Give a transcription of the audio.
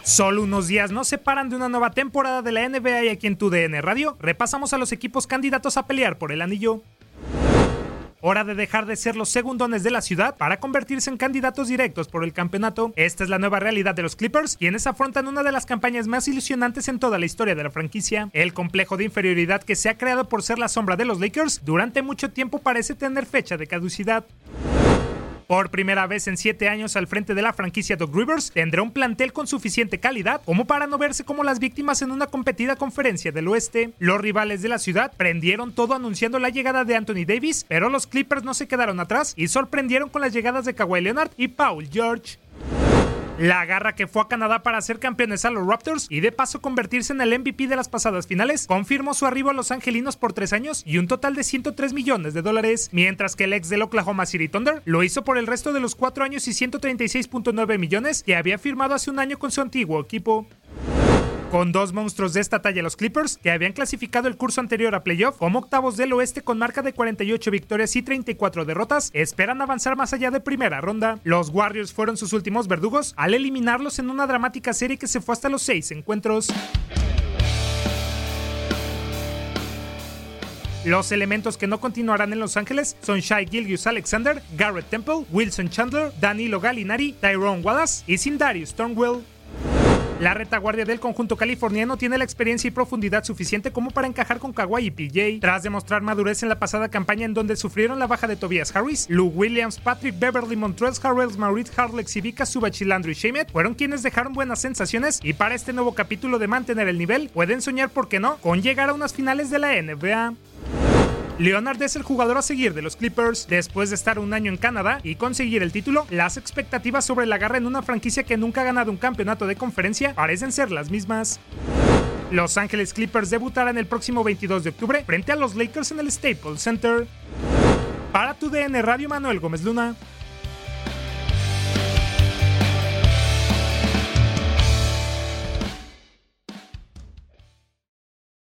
Solo unos días nos separan de una nueva temporada de la NBA y aquí en TUDN Radio repasamos a los equipos candidatos a pelear por el anillo. Hora de dejar de ser los segundones de la ciudad para convertirse en candidatos directos por el campeonato. Esta es la nueva realidad de los Clippers, quienes afrontan una de las campañas más ilusionantes en toda la historia de la franquicia. El complejo de inferioridad que se ha creado por ser la sombra de los Lakers durante mucho tiempo parece tener fecha de caducidad. Por primera vez en 7 años al frente de la franquicia, Doc Rivers tendrá un plantel con suficiente calidad como para no verse como las víctimas en una competida conferencia del oeste. Los rivales de la ciudad prendieron todo anunciando la llegada de Anthony Davis, pero los Clippers no se quedaron atrás y sorprendieron con las llegadas de Kawhi Leonard y Paul George. La garra que fue a Canadá para ser campeones a los Raptors y de paso convertirse en el MVP de las pasadas finales, confirmó su arribo a los angelinos por 3 años y un total de $103 millones, mientras que el ex del Oklahoma City Thunder lo hizo por el resto de los 4 años y 136.9 millones que había firmado hace un año con su antiguo equipo. Con dos monstruos de esta talla, los Clippers, que habían clasificado el curso anterior a playoff como octavos del oeste con marca de 48 victorias y 34 derrotas, esperan avanzar más allá de primera ronda. Los Warriors fueron sus últimos verdugos al eliminarlos en una dramática serie que se fue hasta los 6 encuentros. Los elementos que no continuarán en Los Ángeles son Shai Gilgeous-Alexander, Garrett Temple, Wilson Chandler, Danilo Gallinari, Tyrone Wallace y Sindarius Thornwell. La retaguardia del conjunto californiano tiene la experiencia y profundidad suficiente como para encajar con Kawhi y PJ. Tras demostrar madurez en la pasada campaña en donde sufrieron la baja de Tobias Harris, Lou Williams, Patrick Beverley, Montrezl Harrell, Maurice Harlex, Ivica Zubac y Landry Shamet fueron quienes dejaron buenas sensaciones y para este nuevo capítulo de mantener el nivel pueden soñar, ¿por qué no?, con llegar a unas finales de la NBA. Leonard es el jugador a seguir de los Clippers. Después de estar un año en Canadá y conseguir el título, las expectativas sobre la garra en una franquicia que nunca ha ganado un campeonato de conferencia parecen ser las mismas. Los Ángeles Clippers debutarán el próximo 22 de octubre frente a los Lakers en el Staples Center. Para TUDN Radio, Manuel Gómez Luna.